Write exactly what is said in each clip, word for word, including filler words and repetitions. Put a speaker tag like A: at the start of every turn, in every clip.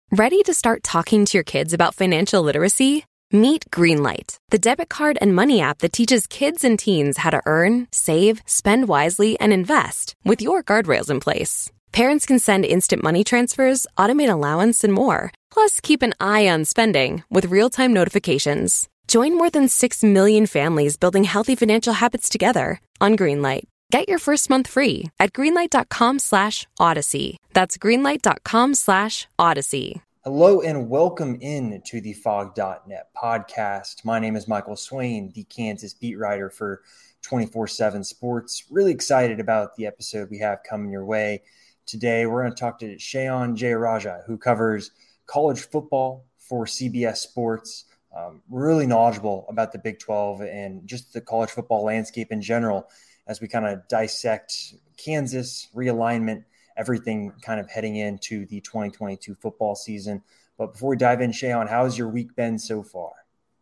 A: Ready to start talking to your kids about financial literacy? Meet Greenlight, the debit card and money app that teaches kids and teens how to earn, save, spend wisely, and invest with your guardrails in place. Parents can send instant money transfers, automate allowance, and more. Plus, keep an eye on spending with real-time notifications. Join more than six million families building healthy financial habits together on Greenlight. Get your first month free at greenlight.com slash odyssey. That's greenlight.com slash odyssey.
B: Hello and welcome in to the Fog dot net podcast. My name is Michael Swain, the Kansas beat writer for twenty-four seven Sports. Really excited about the episode we have coming your way. Today, we're going to talk to Shehan Jeyarajah, who covers college football for C B S Sports. Um, really knowledgeable about the Big twelve and just the college football landscape in general as we kind of dissect Kansas, realignment, everything kind of heading into the twenty twenty-two football season. But before we dive in, Shehan, how has your week been so far?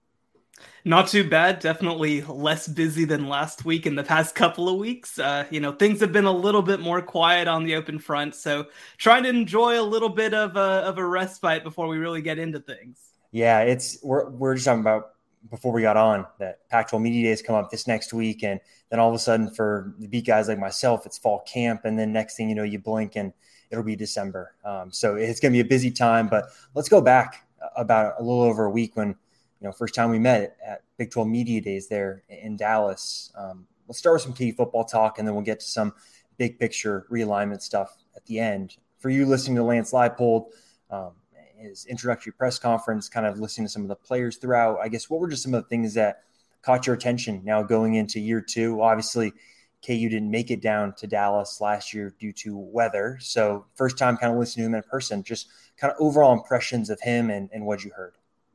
C: Not too bad. Definitely less busy than last week in the past couple of weeks. Uh, you know, things have been a little bit more quiet on the open front. So trying to enjoy a little bit of a, of a respite before we really get into things.
B: Yeah, it's we're we're just talking about before we got on that Pac twelve Media Days come up this next week. And then all of a sudden for the beat guys like myself, it's fall camp. And then next thing you know, you blink and it'll be December. Um, so it's going to be a busy time. But let's go back about a little over a week when, you know, first time we met at Big twelve Media Days there in Dallas. Um, let's start with some K U football talk, and then we'll get to some big picture realignment stuff at the end. For you listening to Lance Leipold, um, his introductory press conference, kind of listening to some of the players throughout, I guess what were just some of the things that caught your attention now going into year two? Obviously, K U didn't make it down to Dallas last year due to weather. So first time kind of listening to him in person, just kind of overall impressions of him and, and what you heard.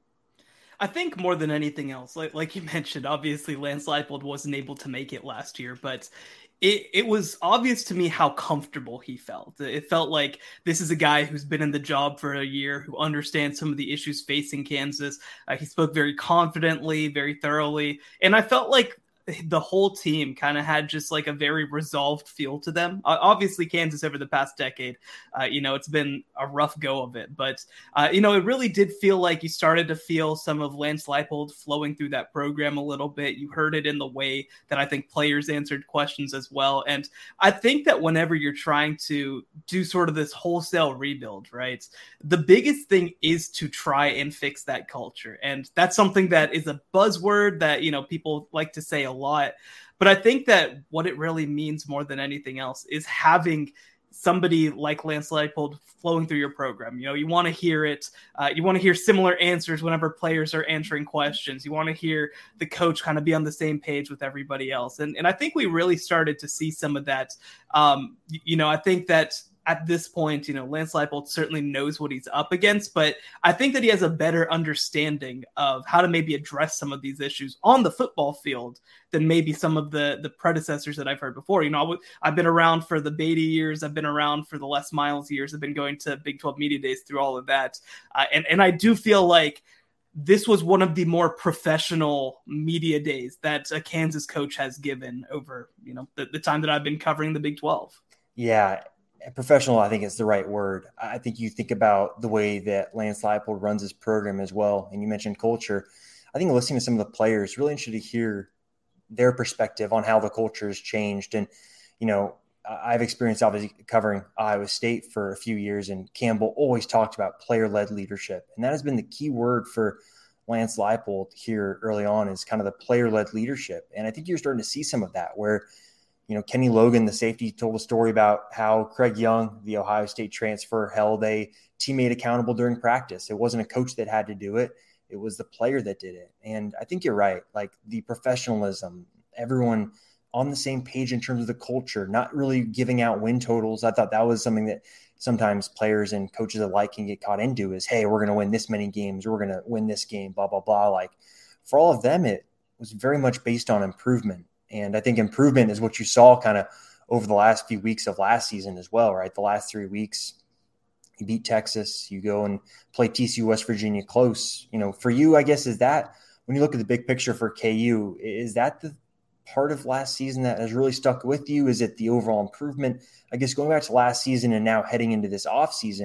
C: I think more than anything else, like like you mentioned, obviously Lance Leipold wasn't able to make it last year, but it, it was obvious to me how comfortable he felt. It felt like this is a guy who's been in the job for a year, who understands some of the issues facing Kansas. Uh, he spoke very confidently, very thoroughly, and I felt like the whole team kind of had just like a very resolved feel to them. Uh, obviously, Kansas over the past decade, uh, you know, it's been a rough go of it. But, uh, you know, it really did feel like you started to feel some of Lance Leipold flowing through that program a little bit. You heard it in the way that I think players answered questions as well. And I think that whenever you're trying to do sort of this wholesale rebuild, right, the biggest thing is to try and fix that culture. And that's something that is a buzzword that, you know, people like to say a lot, but I think that what it really means more than anything else is having somebody like Lance Leipold flowing through your program. You know, you want to hear it. Uh, you want to hear similar answers whenever players are answering questions. You want to hear the coach kind of be on the same page with everybody else. And, and I think we really started to see some of that. Um, you know, I think that at this point, you know, Lance Leipold certainly knows what he's up against, but I think that he has a better understanding of how to maybe address some of these issues on the football field than maybe some of the, the predecessors that I've heard before. You know, I w- I've been around for the Beatty years. I've been around for the Les Miles years. I've been going to Big twelve Media Days through all of that. Uh, and, and I do feel like this was one of the more professional media days that a Kansas coach has given over, you know, the, the time that I've been covering the Big twelve.
B: Yeah. Professional, I think is the right word. I think you think about the way that Lance Leipold runs his program as well. And you mentioned culture. I think listening to some of the players, really interested to hear their perspective on how the culture has changed. And, you know, I've experienced obviously covering Iowa State for a few years, and Campbell always talked about player-led leadership. And that has been the key word for Lance Leipold here early on, is kind of the player-led leadership. And I think you're starting to see some of that where, you know, Kenny Logan, the safety, told a story about how Craig Young, the Ohio State transfer, held a teammate accountable during practice. It wasn't a coach that had to do it. It was the player that did it. And I think you're right. Like the professionalism, everyone on the same page in terms of the culture, not really giving out win totals. I thought that was something that sometimes players and coaches alike can get caught into is, hey, we're going to win this many games. We're going to win this game, blah, blah, blah. Like for all of them, it was very much based on improvement. And I think improvement is what you saw kind of over the last few weeks of last season as well, right? The last three weeks, you beat Texas, you go and play T C U, West Virginia close. You know, for you, I guess, is that when you look at the big picture for K U, is that the part of last season that has really stuck with you? Is it the overall improvement? I guess going back to last season and now heading into this off season,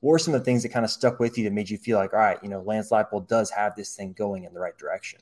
B: what were some of the things that kind of stuck with you that made you feel like, all right, you know, Lance Leipold does have this thing going in the right direction?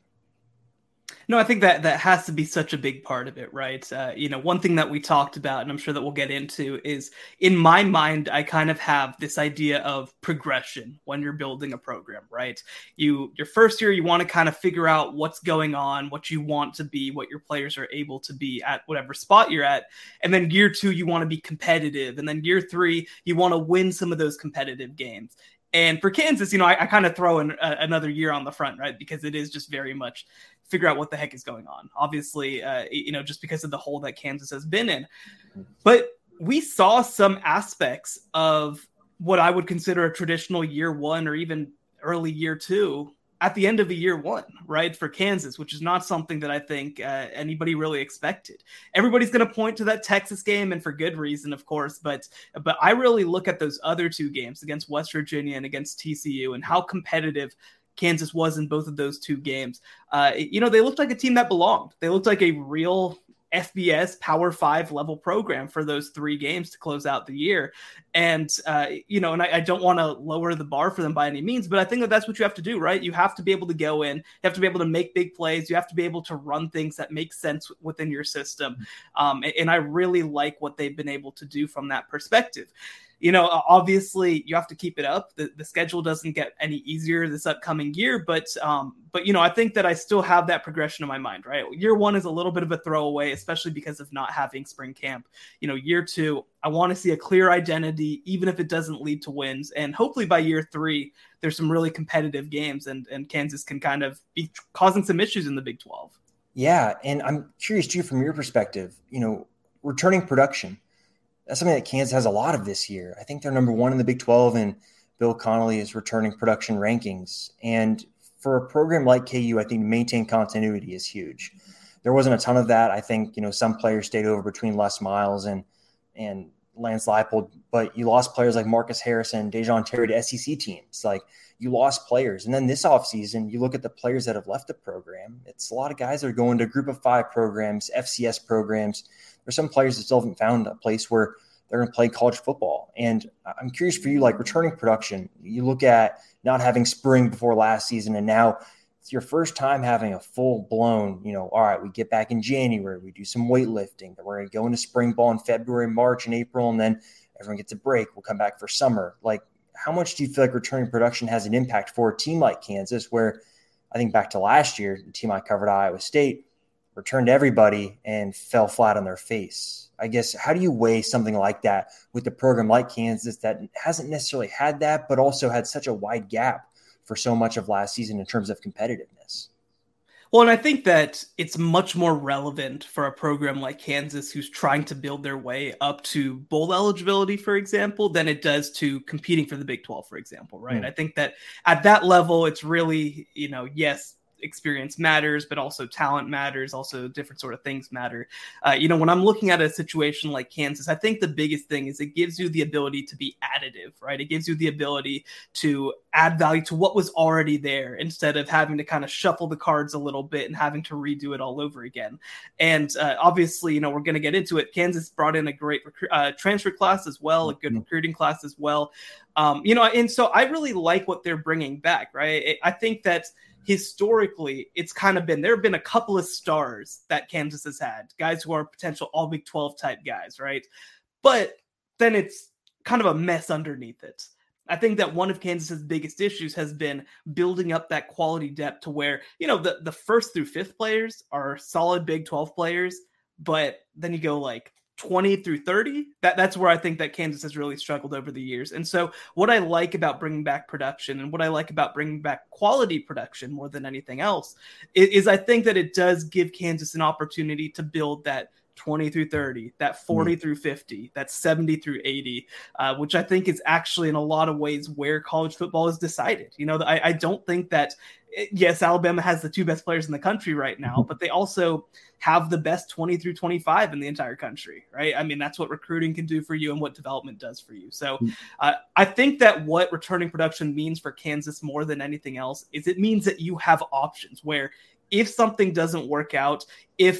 C: No, I think that that has to be such a big part of it, right? Uh, you know, one thing that we talked about, and I'm sure that we'll get into, is in my mind, I kind of have this idea of progression when you're building a program, right? You, your first year, you want to kind of figure out what's going on, what you want to be, what your players are able to be at whatever spot you're at. And then year two, you want to be competitive. And then year three, you want to win some of those competitive games. And for Kansas, you know, I, I kind of throw in a, another year on the front, right? Because it is just very much figure out what the heck is going on. Obviously, uh, you know, just because of the hole that Kansas has been in. But we saw some aspects of what I would consider a traditional year one or even early year two at the end of the year one, right, for Kansas, which is not something that I think uh, anybody really expected. Everybody's going to point to that Texas game, and for good reason, of course, but but I really look at those other two games against West Virginia and against T C U and how competitive Kansas was in both of those two games. Uh, you know, they looked like a team that belonged. They looked like a real F B S Power Five level program for those three games to close out the year. And, uh, you know, and I, I don't want to lower the bar for them by any means, but I think that that's what you have to do, right? You have to be able to go in, you have to be able to make big plays. You have to be able to run things that make sense within your system. Um, and, and I really like what they've been able to do from that perspective. You know, obviously you have to keep it up. The, the schedule doesn't get any easier this upcoming year, but, um, but, you know, I think that I still have that progression in my mind, right? Year one is a little bit of a throwaway, especially because of not having spring camp. You know, year two, I want to see a clear identity, even if it doesn't lead to wins. And hopefully by year three, there's some really competitive games and, and Kansas can kind of be causing some issues in the Big twelve.
B: Yeah. And I'm curious too, from your perspective, you know, returning production. That's something that Kansas has a lot of this year. I think they're number one in the Big twelve, and Bill Connolly is returning production rankings. And for a program like K U, I think to maintain continuity is huge. There wasn't a ton of that. I think, you know, some players stayed over between Les Miles and and Lance Leipold, but you lost players like Marcus Harrison, Dejon Terry to S E C teams. Like, you lost players. And then this offseason, you look at the players that have left the program. It's a lot of guys that are going to group of five programs, F C S programs. There's some players that still haven't found a place where they're going to play college football. And I'm curious for you, like returning production, you look at not having spring before last season, and now it's your first time having a full blown, you know, all right, we get back in January, we do some weightlifting, then we're going to go into spring ball in February, March, and April, and then everyone gets a break. We'll come back for summer. Like, how much do you feel like returning production has an impact for a team like Kansas, where I think back to last year, the team I covered, Iowa State, returned everybody and fell flat on their face? I guess, how do you weigh something like that with a program like Kansas that hasn't necessarily had that, but also had such a wide gap for so much of last season in terms of competitiveness?
C: Well, and I think that it's much more relevant for a program like Kansas who's trying to build their way up to bowl eligibility, for example, than it does to competing for the Big twelve, for example, right? Mm. I think that at that level, it's really, you know, yes, experience matters, but also talent matters. Also different sort of things matter. Uh, you know, when I'm looking at a situation like Kansas, I think the biggest thing is it gives you the ability to be additive, right? It gives you the ability to add value to what was already there instead of having to kind of shuffle the cards a little bit and having to redo it all over again. And uh, obviously, you know, we're going to get into it. Kansas brought in a great recru- uh, transfer class as well, a good recruiting class as well. Um, you know, and so I really like what they're bringing back, right? I think that historically, it's kind of been, there have been a couple of stars that Kansas has had, guys who are potential all Big twelve type guys, right? But then it's kind of a mess underneath it. I think that one of Kansas's biggest issues has been building up that quality depth to where, you know, the, the first through fifth players are solid Big twelve players, but then you go like twenty through thirty, that that's where I think that Kansas has really struggled over the years. And so what I like about bringing back production and what I like about bringing back quality production more than anything else is, is I think that it does give Kansas an opportunity to build that twenty through thirty, that forty mm. through fifty, that seventy through eighty, uh, which I think is actually in a lot of ways where college football is decided. You know, I, I don't think that, yes, Alabama has the two best players in the country right now, but they also have the best twenty through twenty-five in the entire country, right? I mean, that's what recruiting can do for you and what development does for you. So uh, I think that what returning production means for Kansas more than anything else is it means that you have options where if something doesn't work out, if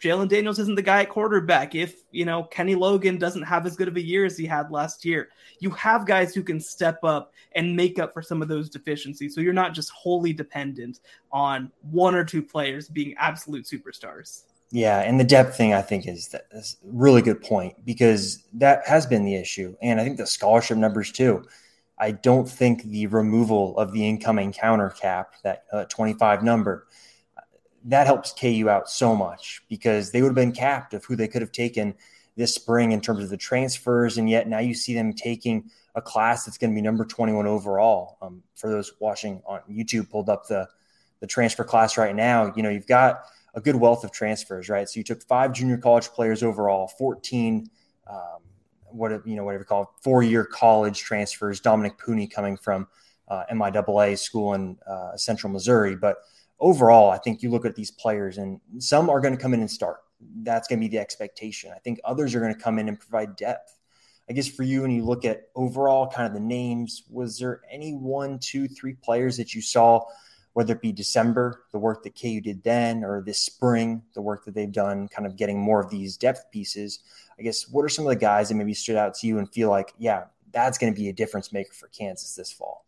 C: Jalen Daniels isn't the guy at quarterback, if, you know, Kenny Logan doesn't have as good of a year as he had last year, you have guys who can step up and make up for some of those deficiencies. So you're not just wholly dependent on one or two players being absolute superstars.
B: Yeah, and the depth thing, I think, is that is a really good point, because that has been the issue. And I think the scholarship numbers too. I don't think the removal of the incoming counter cap, that uh, twenty-five number, that helps K U out so much, because they would have been capped of who they could have taken this spring in terms of the transfers. And yet now you see them taking a class that's going to be number twenty-one overall. Um, for those watching on YouTube, pulled up the, the transfer class right now. You know, you've got a good wealth of transfers, right? So you took five junior college players overall, fourteen, um, what, you know, whatever you call it, four-year college transfers, Dominic Pooney coming from uh, M I A A school in uh, Central Missouri. But overall, I think you look at these players, and some are going to come in and start. That's going to be the expectation. I think others are going to come in and provide depth. I guess for you, when you look at overall kind of the names, was there any one, two, three players that you saw, whether it be December, the work that K U did then, or this spring, the work that they've done kind of getting more of these depth pieces? I guess, what are some of the guys that maybe stood out to you and feel like, yeah, that's going to be a difference maker for Kansas this fall?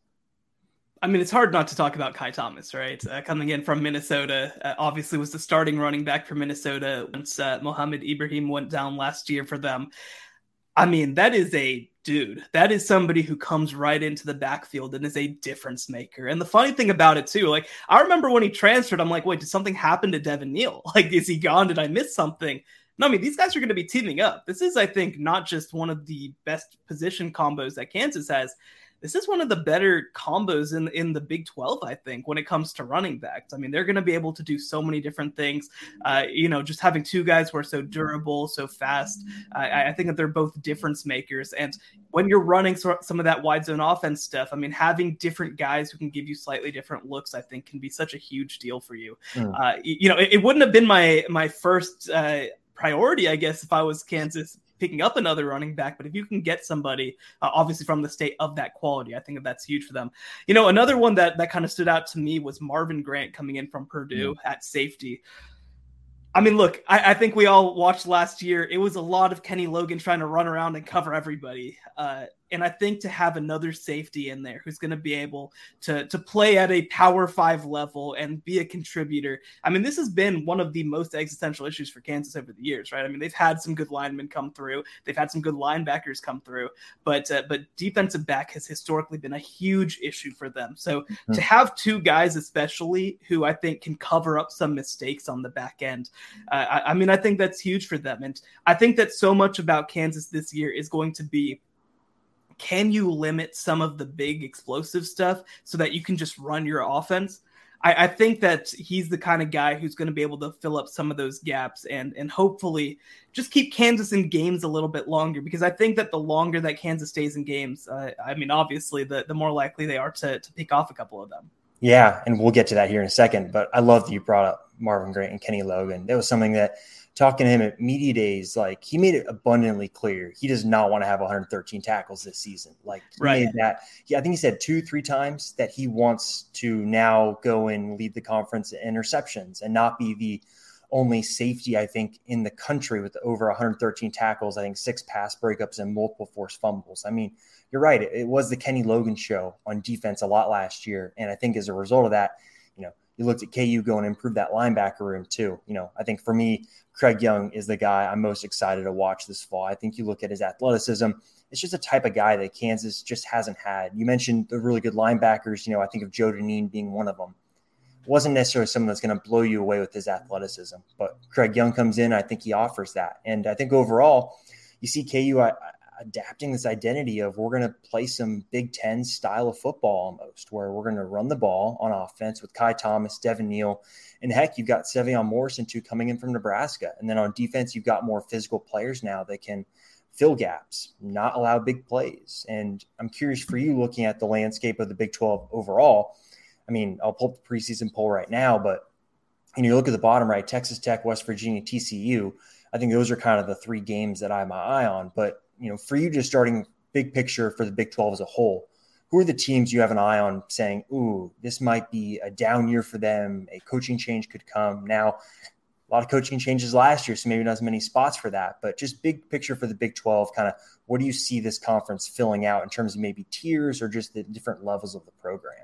C: I mean, it's hard not to talk about Kai Thomas, right? Uh, coming in from Minnesota, uh, obviously was the starting running back for Minnesota once uh, Mohamed Ibrahim went down last year for them. I mean, that is a dude. That is somebody who comes right into the backfield and is a difference maker. And the funny thing about it too, like, I remember when he transferred, I'm like, wait, did something happen to Devin Neal? Like, is he gone? Did I miss something? No, I mean, these guys are going to be teaming up. This is, I think, not just one of the best position combos that Kansas has. This is one of the better combos in, in the Big twelve, I think, when it comes to running backs. I mean, they're going to be able to do so many different things. Uh, you know, just having two guys who are so durable, so fast, I, I think that they're both difference makers. And when you're running some of that wide zone offense stuff, I mean, having different guys who can give you slightly different looks, I think, can be such a huge deal for you. Mm. Uh, you know, it, it wouldn't have been my my first uh, priority, I guess, if I was Kansas picking up another running back, but if you can get somebody uh, obviously from the state of that quality, I think that that's huge for them. You know, another one that that kind of stood out to me was Marvin Grant coming in from Purdue mm. at safety. I mean, look, I, I think we all watched last year. It was a lot of Kenny Logan trying to run around and cover everybody. Uh, and I think to have another safety in there who's going to be able to, to play at a power five level and be a contributor. I mean, this has been one of the most existential issues for Kansas over the years, right? I mean, they've had some good linemen come through. They've had some good linebackers come through, but, uh, but defensive back has historically been a huge issue for them. So mm-hmm. to have two guys, especially who I think can cover up some mistakes on the back end, uh, I, I mean, I think that's huge for them. And I think that so much about Kansas this year is going to be, can you limit some of the big explosive stuff so that you can just run your offense? I, I think that he's the kind of guy who's going to be able to fill up some of those gaps and, and hopefully just keep Kansas in games a little bit longer, because I think that the longer that Kansas stays in games, uh, I mean, obviously the, the more likely they are to, to pick off a couple of them.
B: Yeah, and we'll get to that here in a second, but I love that you brought up Marvin Grant and Kenny Logan. That was something that, talking to him at media days, like, he made it abundantly clear he does not want to have one hundred thirteen tackles this season. Like, he
C: right.
B: made that. Yeah, I think he said two, three times that he wants to now go and lead the conference in interceptions and not be the only safety, I think, in the country with over one hundred thirteen tackles. I think six pass breakups and multiple forced fumbles. I mean, you're right. It, it was the Kenny Logan show on defense a lot last year, and I think as a result of that, you know, you looked at K U go and improve that linebacker room too. You know, I think for me, Craig Young is the guy I'm most excited to watch this fall. I think you look at his athleticism. It's just a type of guy that Kansas just hasn't had. You mentioned the really good linebackers. You know, I think of Joe Dineen being one of them. It wasn't necessarily someone that's going to blow you away with his athleticism, but Craig Young comes in. I think he offers that. And I think overall, you see K U I, adapting this identity of we're going to play some Big Ten style of football almost, where we're going to run the ball on offense with Kai Thomas, Devin Neal, and heck, you've got Sevion Morrison too coming in from Nebraska. And then on defense, you've got more physical players now that can fill gaps, not allow big plays. And I'm curious for you, looking at the landscape of the Big twelve overall. I mean, I'll pull up the preseason poll right now, but you know, you look at the bottom right, Texas Tech, West Virginia, T C U. I think those are kind of the three games that I have my eye on. But you know, for you, just starting big picture for the Big twelve as a whole, who are the teams you have an eye on saying, ooh, this might be a down year for them, a coaching change could come? Now, a lot of coaching changes last year, so maybe not as many spots for that. But just big picture for the Big twelve, kind of what do you see this conference filling out in terms of maybe tiers or just the different levels of the program?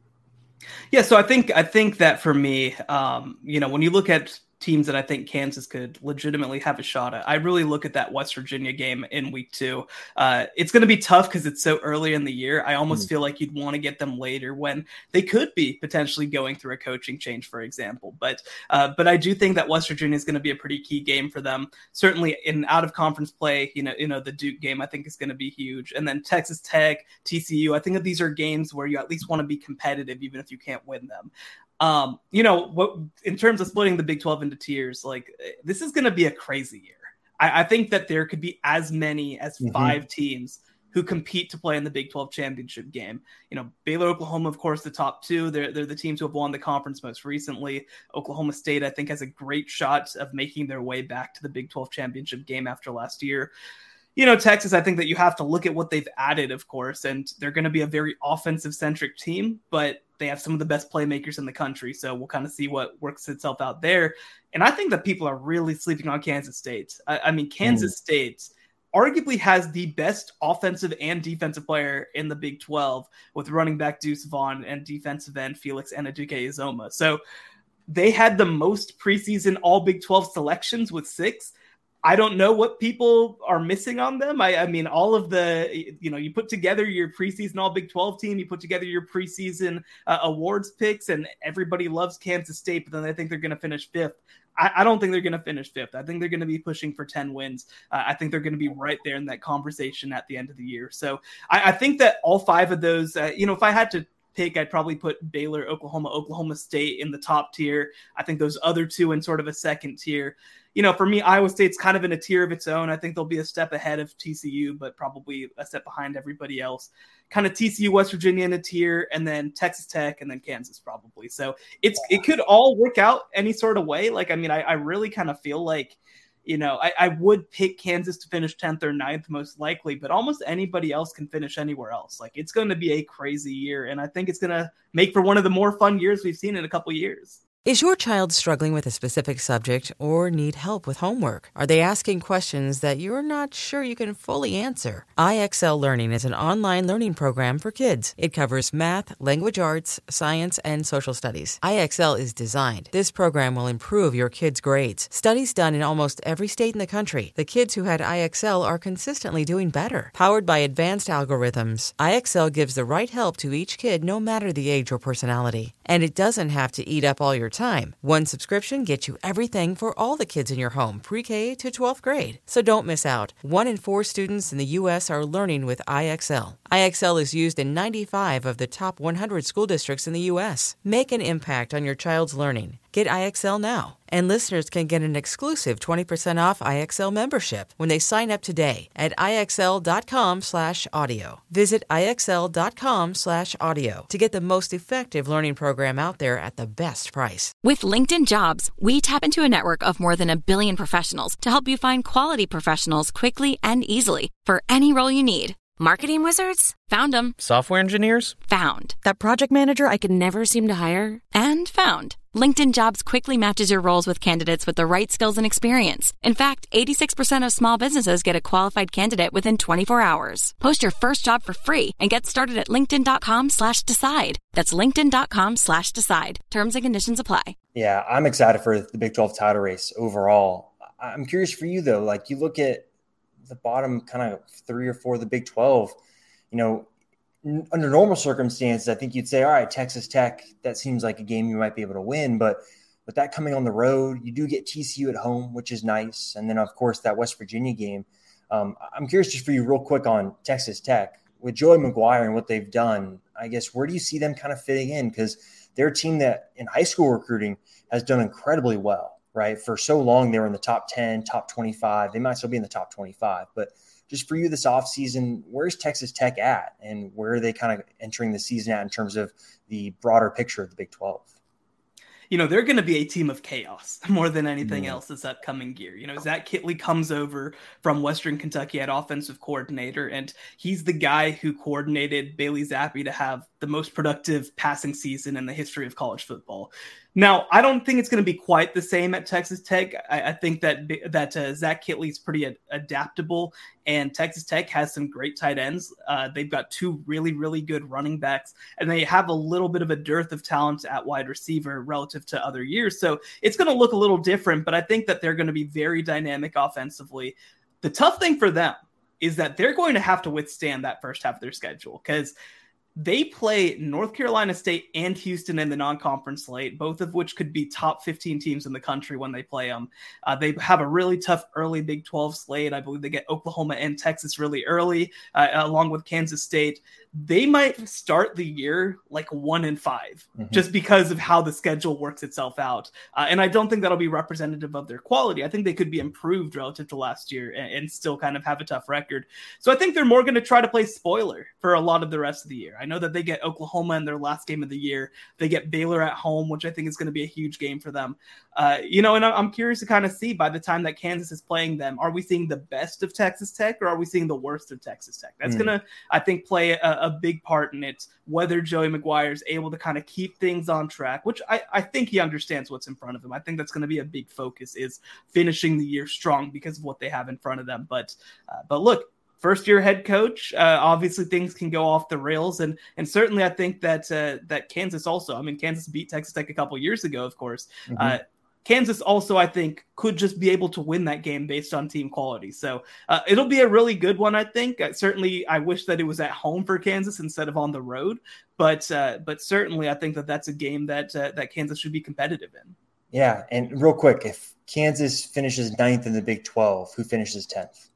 C: Yeah, so I think I think that for me, um, you know, when you look at teams that I think Kansas could legitimately have a shot at, I really look at that West Virginia game in week two. Uh, it's going to be tough because it's so early in the year. I almost mm. feel like you'd want to get them later when they could be potentially going through a coaching change, for example. But uh, but I do think that West Virginia is going to be a pretty key game for them. Certainly in out of conference play, you know, you know, the Duke game I think is going to be huge, and then Texas Tech, T C U. I think that these are games where you at least want to be competitive, even if you can't win them. Um, you know, what in terms of splitting the Big twelve into tiers, like this is going to be a crazy year. I, I think that there could be as many as mm-hmm. five teams who compete to play in the Big twelve championship game. You know, Baylor, Oklahoma, of course, the top two. They're they're the teams who have won the conference most recently. Oklahoma State, I think, has a great shot of making their way back to the Big twelve championship game after last year. You know, Texas, I think that you have to look at what they've added, of course, and they're going to be a very offensive-centric team, but they have some of the best playmakers in the country, so we'll kind of see what works itself out there. And I think that people are really sleeping on Kansas State. I, I mean, Kansas mm. State arguably has the best offensive and defensive player in the Big twelve with running back Deuce Vaughn and defensive end Felix Anudike-Uzomah. So they had the most preseason all Big twelve selections with six. I don't know what people are missing on them. I, I mean, all of the, you know, you put together your preseason all Big twelve team, you put together your preseason uh, awards picks, and everybody loves Kansas State, but then they think they're going to finish fifth. I, I don't think they're going to finish fifth. I think they're going to be pushing for ten wins. Uh, I think they're going to be right there in that conversation at the end of the year. So I, I think that all five of those, uh, you know, if I had to pick, I'd probably put Baylor, Oklahoma, Oklahoma State in the top tier. I think those other two in sort of a second tier. You know, for me, Iowa State's kind of in a tier of its own. I think they'll be a step ahead of T C U, but probably a step behind everybody else. Kind of T C U, West Virginia in a tier, and then Texas Tech, and then Kansas probably. So it's it could all work out any sort of way. Like, I mean, I, I really kind of feel like, you know, I, I would pick Kansas to finish tenth or ninth most likely, but almost anybody else can finish anywhere else. Like, it's going to be a crazy year, and I think it's going to make for one of the more fun years we've seen in a couple years.
D: Is your child struggling with a specific subject or need help with homework? Are they asking questions that you're not sure you can fully answer? I X L Learning is an online learning program for kids. It covers math, language arts, science, and social studies. I X L is designed. This program will improve your kids' grades. Studies done in almost every state in the country. The kids who had I X L are consistently doing better. Powered by advanced algorithms, I X L gives the right help to each kid no matter the age or personality. And it doesn't have to eat up all your time. One subscription gets you everything for all the kids in your home, pre-K to twelfth grade. So don't miss out. One in four students in the U S are learning with I X L. I X L is used in ninety-five of the top one hundred school districts in the U S. Make an impact on your child's learning. Get I X L now. And listeners can get an exclusive twenty percent off I X L membership when they sign up today at IXL.com slash audio. Visit IXL.com slash audio to get the most effective learning program out there at the best price.
E: With LinkedIn Jobs, we tap into a network of more than a billion professionals to help you find quality professionals quickly and easily for any role you need. Marketing wizards? Found them.
F: Software engineers?
E: Found. That project manager I could never seem to hire? And found. LinkedIn Jobs quickly matches your roles with candidates with the right skills and experience. In fact, eighty-six percent of small businesses get a qualified candidate within twenty-four hours. Post your first job for free and get started at linkedin.com slash decide. That's linkedin.com slash decide. Terms and conditions apply.
B: Yeah, I'm excited for the Big twelve title race overall. I'm curious for you, though. Like, you look at the bottom kind of three or four of the Big twelve, you know, n- under normal circumstances, I think you'd say, all right, Texas Tech, that seems like a game you might be able to win. But with that coming on the road, you do get T C U at home, which is nice. And then, of course, that West Virginia game. Um, I'm curious just for you real quick on Texas Tech. With Joey McGuire and what they've done, I guess, where do you see them kind of fitting in? Because they're a team that in high school recruiting has done incredibly well. Right. For so long, they were in the top ten, top twenty-five. They might still be in the top twenty-five. But just for you this offseason, where's Texas Tech at? And where are they kind of entering the season at in terms of the broader picture of the Big twelve?
C: You know, they're going to be a team of chaos more than anything mm. else this upcoming year. You know, Zach Kitley comes over from Western Kentucky at offensive coordinator, and he's the guy who coordinated Bailey Zappi to have the the most productive passing season in the history of college football. Now, I don't think it's going to be quite the same at Texas Tech. I, I think that that uh, Zach Kittley is pretty ad- adaptable, and Texas Tech has some great tight ends. Uh, they've got two really, really good running backs, and they have a little bit of a dearth of talent at wide receiver relative to other years. So it's going to look a little different, but I think that they're going to be very dynamic offensively. The tough thing for them is that they're going to have to withstand that first half of their schedule, because they play North Carolina State and Houston in the non-conference slate, both of which could be top fifteen teams in the country when they play them. Uh, they have a really tough early Big twelve slate. I believe they get Oklahoma and Texas really early, uh, along with Kansas State. They might start the year like one and five, mm-hmm. just because of how the schedule works itself out. Uh, and I don't think that'll be representative of their quality. I think they could be improved relative to last year and, and still kind of have a tough record. So I think they're more going to try to play spoiler for a lot of the rest of the year. I know that they get Oklahoma in their last game of the year. They get Baylor at home, which I think is going to be a huge game for them. Uh, you know, and I'm curious to kind of see by the time that Kansas is playing them, are we seeing the best of Texas Tech or are we seeing the worst of Texas Tech? That's mm. going to, I think, play a, a big part in it, whether Joey McGuire is able to kind of keep things on track, which I, I think he understands what's in front of him. I think that's going to be a big focus, is finishing the year strong because of what they have in front of them. But, uh, but look, first year head coach, uh, obviously things can go off the rails. And, and certainly I think that, uh, that Kansas also, I mean, Kansas beat Texas Tech a couple years ago, of course. Mm-hmm. Uh, Kansas also, I think, could just be able to win that game based on team quality. So uh, it'll be a really good one, I think. Uh, certainly, I wish that it was at home for Kansas instead of on the road. But uh, but certainly, I think that that's a game that uh, that Kansas should be competitive in.
B: Yeah, and real quick, if Kansas finishes ninth in the Big twelve, who finishes tenth?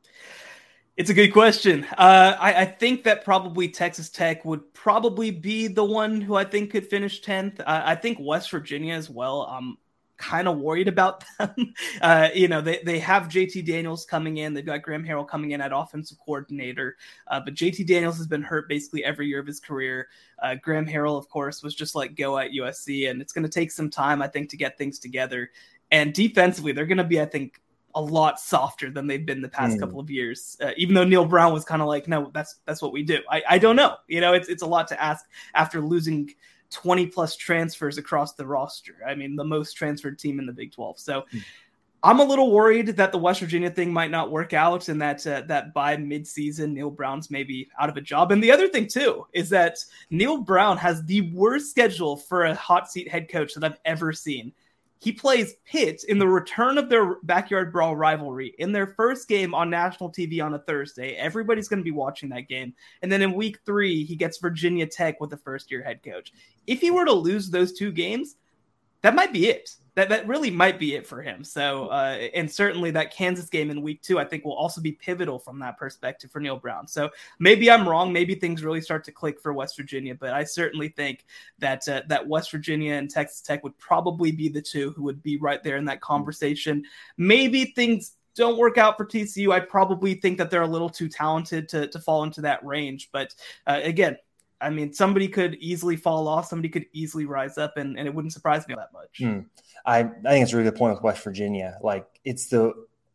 C: It's a good question. Uh, I, I think that probably Texas Tech would probably be the one who I think could finish tenth. Uh, I think West Virginia as well. Um, kind of worried about them. Uh, you know, they, they have J T Daniels coming in. They've got Graham Harrell coming in at offensive coordinator. Uh, but J T Daniels has been hurt basically every year of his career. Uh, Graham Harrell, of course, was just like go at U S C. And it's going to take some time, I think, to get things together. And defensively, they're going to be, I think, a lot softer than they've been the past mm. couple of years. Uh, even though Neil Brown was kind of like, no, that's that's what we do. I, I don't know. You know, it's it's a lot to ask after losing twenty plus transfers across the roster. I mean, the most transferred team in the Big twelve. So mm. I'm a little worried that the West Virginia thing might not work out, and that uh, that by midseason, Neil Brown's maybe out of a job. And the other thing too is that Neil Brown has the worst schedule for a hot seat head coach that I've ever seen. He plays Pitt in the return of their backyard brawl rivalry in their first game on national T V on a Thursday. Everybody's going to be watching that game. And then in week three, he gets Virginia Tech with the first year head coach. If he were to lose those two games, that might be it. That that really might be it for him. So, uh, and certainly that Kansas game in week two, I think will also be pivotal from that perspective for Neil Brown. So maybe I'm wrong. Maybe things really start to click for West Virginia, but I certainly think that uh, that West Virginia and Texas Tech would probably be the two who would be right there in that conversation. Maybe things don't work out for T C U. I probably think that they're a little too talented to, to fall into that range. But uh, again, I mean, somebody could easily fall off. Somebody could easily rise up, and, and it wouldn't surprise me that much.
B: Mm. I, I think it's a really good point with West Virginia. Like, it's the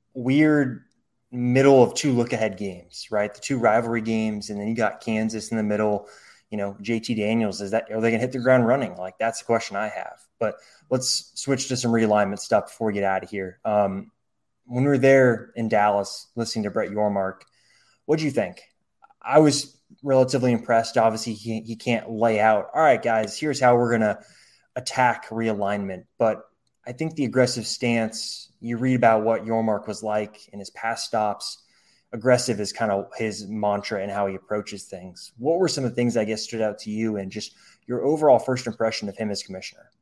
B: weird middle of two look-ahead games, right? The two rivalry games, and then you got Kansas in the middle. You know, J T Daniels, is that are they going to hit the ground running? Like, that's the question I have. But let's switch to some realignment stuff before we get out of here. Um, when we were there in Dallas listening to Brett Yormark, what did you think? I was relatively impressed. Obviously, he, he can't lay out, all right, guys, here's how we're going to attack realignment. But I think the aggressive stance, you read about what Yormark was like in his past stops. Aggressive is kind of his mantra and how he approaches things. What were some of the things I guess stood out to you and just your overall first impression of him as commissioner?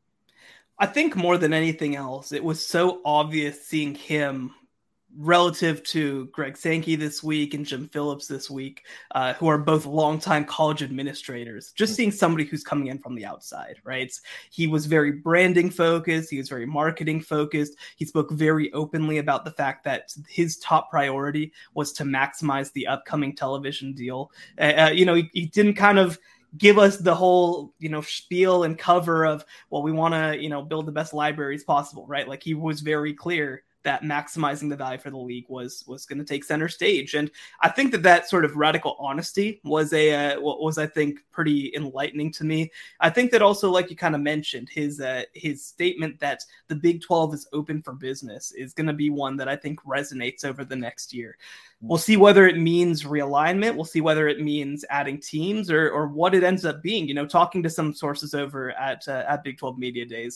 C: I think more than anything else, it was so obvious seeing him relative to Greg Sankey this week and Jim Phillips this week, uh, who are both longtime college administrators, just seeing somebody who's coming in from the outside, right? He was very branding focused. He was very marketing focused. He spoke very openly about the fact that his top priority was to maximize the upcoming television deal. Uh, you know, he, he didn't kind of give us the whole, you know, spiel and cover of, well, we want to, you know, build the best libraries possible, right? Like, he was very clear. that maximizing the value for the league was was going to take center stage. And I think that that sort of radical honesty was a uh, was I think pretty enlightening to me. I think that also, like you kind of mentioned, his uh, his statement that the Big twelve is open for business is going to be one that I think resonates over the next year. We'll see whether it means realignment. We'll see whether it means adding teams or or what it ends up being. You know, talking to some sources over at uh, at Big twelve Media Days,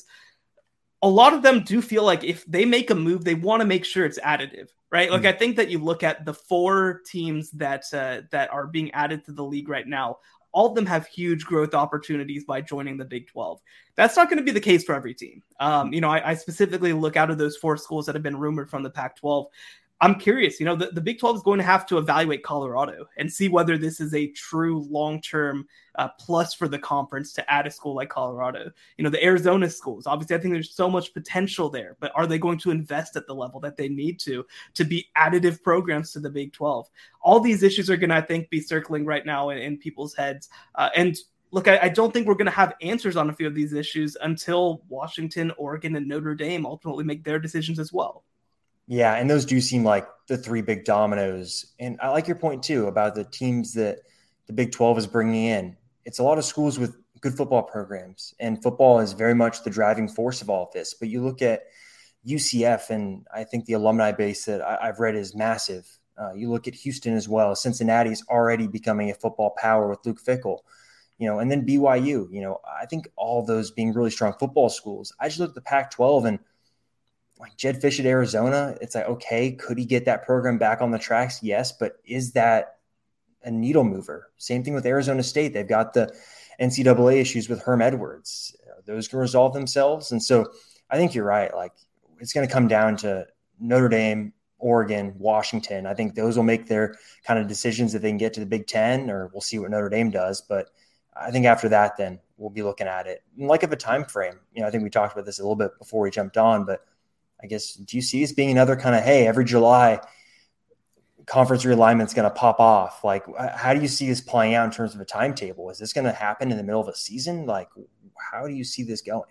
C: a lot of them do feel like if they make a move, they want to make sure it's additive, right? Like, mm-hmm. I think that you look at the four teams that uh, that are being added to the league right now, all of them have huge growth opportunities by joining the Big twelve. That's not going to be the case for every team. Um, you know, I, I specifically look out of those four schools that have been rumored from the Pac twelve. I'm curious, you know, the, the Big twelve is going to have to evaluate Colorado and see whether this is a true long-term uh, plus for the conference to add a school like Colorado. You know, the Arizona schools, obviously, I think there's so much potential there, but are they going to invest at the level that they need to, to be additive programs to the Big twelve? All these issues are going to, I think, be circling right now in, in people's heads. Uh, and look, I, I don't think we're going to have answers on a few of these issues until Washington, Oregon, and Notre Dame ultimately make their decisions as well.
B: Yeah, and those do seem like the three big dominoes. And I like your point, too, about the teams that the Big twelve is bringing in. It's a lot of schools with good football programs, and football is very much the driving force of all of this. But you look at U C F, and I think the alumni base that I, I've read is massive. Uh, you look at Houston as well. Cincinnati is already becoming a football power with Luke Fickell. You know, and then B Y U. You know, I think all of those being really strong football schools. I just look at the Pac twelve and like Jed Fish at Arizona, it's like, okay, could he get that program back on the tracks? Yes, but is that a needle mover? Same thing with Arizona State. They've got the N C double A issues with Herm Edwards. Those can resolve themselves. And so I think you're right. Like, it's going to come down to Notre Dame, Oregon, Washington. I think those will make their kind of decisions if they can get to the Big Ten, or we'll see what Notre Dame does. But I think after that, then we'll be looking at it. And like of a time frame, you know, I think we talked about this a little bit before we jumped on, but I guess, do you see this being another kind of, hey, every July conference realignment is going to pop off? Like, how do you see this playing out in terms of a timetable? Is this going to happen in the middle of a season? Like, how do you see this going?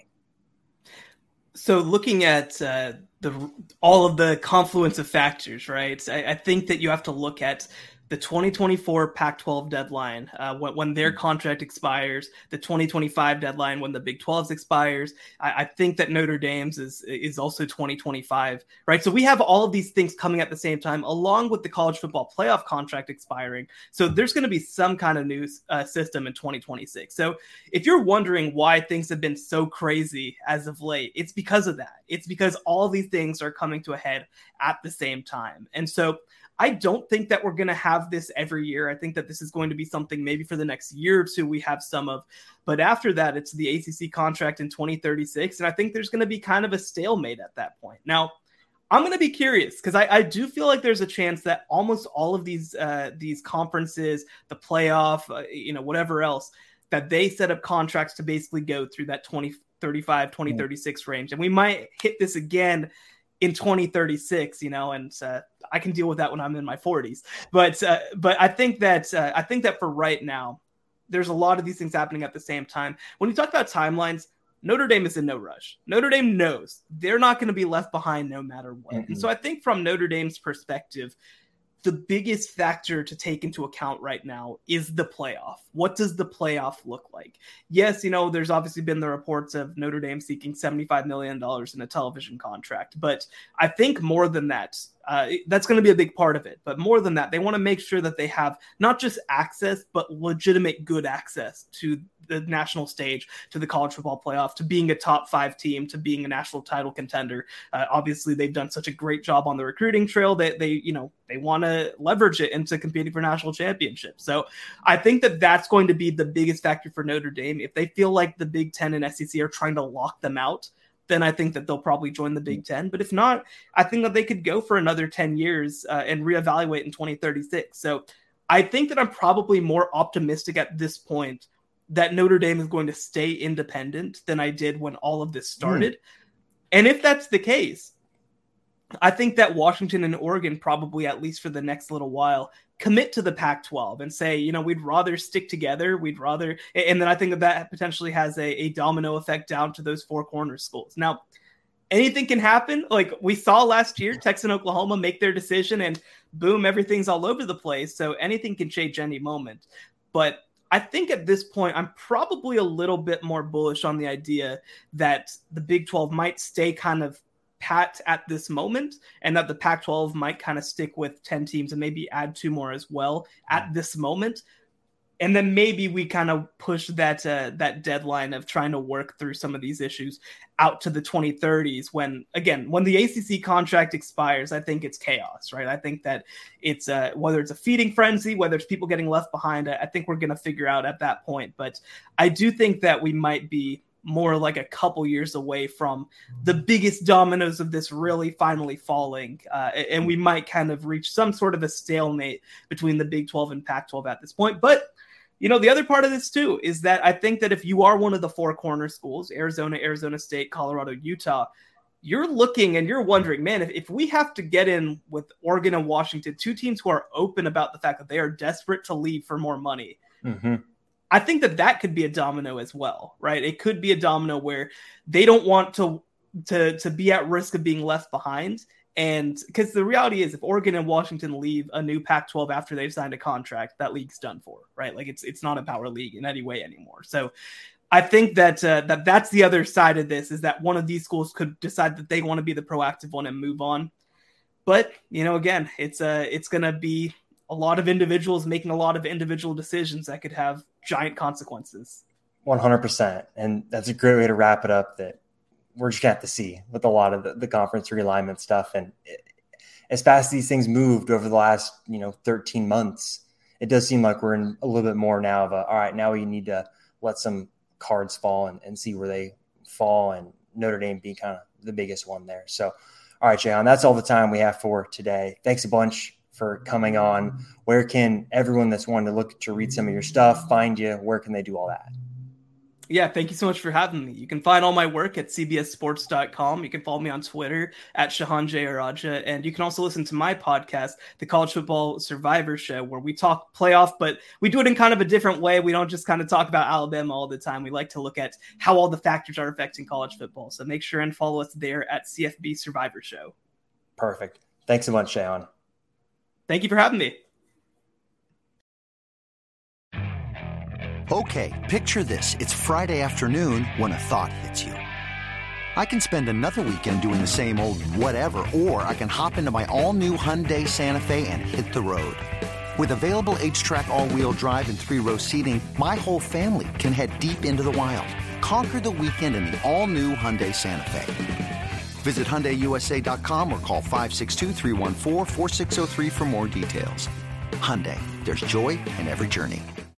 C: So looking at uh, the all of the confluence of factors, right, I, I think that you have to look at the twenty twenty-four Pac twelve deadline, uh, when, when their contract expires, the twenty twenty-five deadline when the Big twelve's expires. I, I think that Notre Dame's is is also twenty twenty-five, right? So we have all of these things coming at the same time, along with the college football playoff contract expiring. So there's going to be some kind of new uh, system in twenty twenty-six. So if you're wondering why things have been so crazy as of late, it's because of that. It's because all these things are coming to a head at the same time. And so I don't think that we're going to have this every year. I think that this is going to be something maybe for the next year or two we have some of. But after that, it's the A C C contract in twenty thirty-six. And I think there's going to be kind of a stalemate at that point. Now, I'm going to be curious because I, I do feel like there's a chance that almost all of these uh, these conferences, the playoff, uh, you know, whatever else, that they set up contracts to basically go through that twenty thirty-five, twenty thirty-six range. And we might hit this again in twenty thirty-six, you know, and uh, I can deal with that when I'm in my forties. But uh, but I think that uh, I think that for right now, there's a lot of these things happening at the same time. When you talk about timelines, Notre Dame is in no rush. Notre Dame knows they're not going to be left behind no matter what. Mm-hmm. And so I think from Notre Dame's perspective, the biggest factor to take into account right now is the playoff. What does the playoff look like? Yes, you know, there's obviously been the reports of Notre Dame seeking seventy-five million dollars in a television contract. But I think more than that, uh, that's going to be a big part of it. But more than that, they want to make sure that they have not just access, but legitimate good access to the national stage, to the college football playoff, to being a top five team, to being a national title contender. Uh, obviously, they've done such a great job on the recruiting trail that they, you know, they want to leverage it into competing for national championships. So I think that that's going to be the biggest factor for Notre Dame. If they feel like the Big Ten and S E C are trying to lock them out, then I think that they'll probably join the Big Ten. But if not, I think that they could go for another ten years uh, and reevaluate in twenty thirty-six. So I think that I'm probably more optimistic at this point that Notre Dame is going to stay independent than I did when all of this started. Mm. And if that's the case, I think that Washington and Oregon probably, at least for the next little while, commit to the Pac twelve and say, you know, we'd rather stick together. We'd rather, and then I think that that potentially has a, a domino effect down to those four corner schools. Now, anything can happen. Like we saw last year, Texas and Oklahoma make their decision and boom, everything's all over the place. So anything can change any moment. But I think at this point, I'm probably a little bit more bullish on the idea that the Big twelve might stay kind of pat at this moment, and that the Pac twelve might kind of stick with ten teams and maybe add two more as well at this moment. And then maybe we kind of push that uh, that deadline of trying to work through some of these issues out to the twenty thirties when, again, when the A C C contract expires, I think it's chaos, right? I think that it's uh, whether it's a feeding frenzy, whether it's people getting left behind, I think we're going to figure out at that point. But I do think that we might be more like a couple years away from the biggest dominoes of this really finally falling. Uh, and we might kind of reach some sort of a stalemate between the Big twelve and Pac twelve at this point. But you know, the other part of this, too, is that I think that if you are one of the four corner schools, Arizona, Arizona State, Colorado, Utah, you're looking and you're wondering, man, if, if we have to get in with Oregon and Washington, two teams who are open about the fact that they are desperate to leave for more money, mm-hmm. I think that that could be a domino as well, right? It could be a domino where they don't want to to, to be at risk of being left behind. And because the reality is, if Oregon and Washington leave a new Pac twelve after they've signed a contract, that league's done for, right? Like it's it's not a power league in any way anymore. So I think that uh, that that's the other side of this, is that one of these schools could decide that they want to be the proactive one and move on. But, you know, again, it's uh, it's going to be a lot of individuals making a lot of individual decisions that could have giant consequences.
B: one hundred percent. And that's a great way to wrap it up, that we're just going to have to see with a lot of the, the conference realignment stuff. And it, as fast as these things moved over the last, you know, thirteen months, it does seem like we're in a little bit more now of a, all right, now we need to let some cards fall and, and see where they fall, and Notre Dame being kind of the biggest one there. So, all right, Jayon, that's all the time we have for today. Thanks a bunch for coming on. Where can everyone that's wanting to look to read some of your stuff find you? Where can they do all that?
C: Yeah, thank you so much for having me. You can find all my work at c b s sports dot com. You can follow me on Twitter at Shahan Jeyarajah. And you can also listen to my podcast, The College Football Survivor Show, where we talk playoff, but we do it in kind of a different way. We don't just kind of talk about Alabama all the time. We like to look at how all the factors are affecting college football. So make sure and follow us there at C F B Survivor Show.
B: Perfect. Thanks so much, Jayon.
C: Thank you for having me.
F: Okay, picture this. It's Friday afternoon when a thought hits you. I can spend another weekend doing the same old whatever, or I can hop into my all-new Hyundai Santa Fe and hit the road. With available H-Track all-wheel drive and three-row seating, my whole family can head deep into the wild. Conquer the weekend in the all-new Hyundai Santa Fe. Visit Hyundai U S A dot com or call five six two, three one four, four six zero three for more details. Hyundai, there's joy in every journey.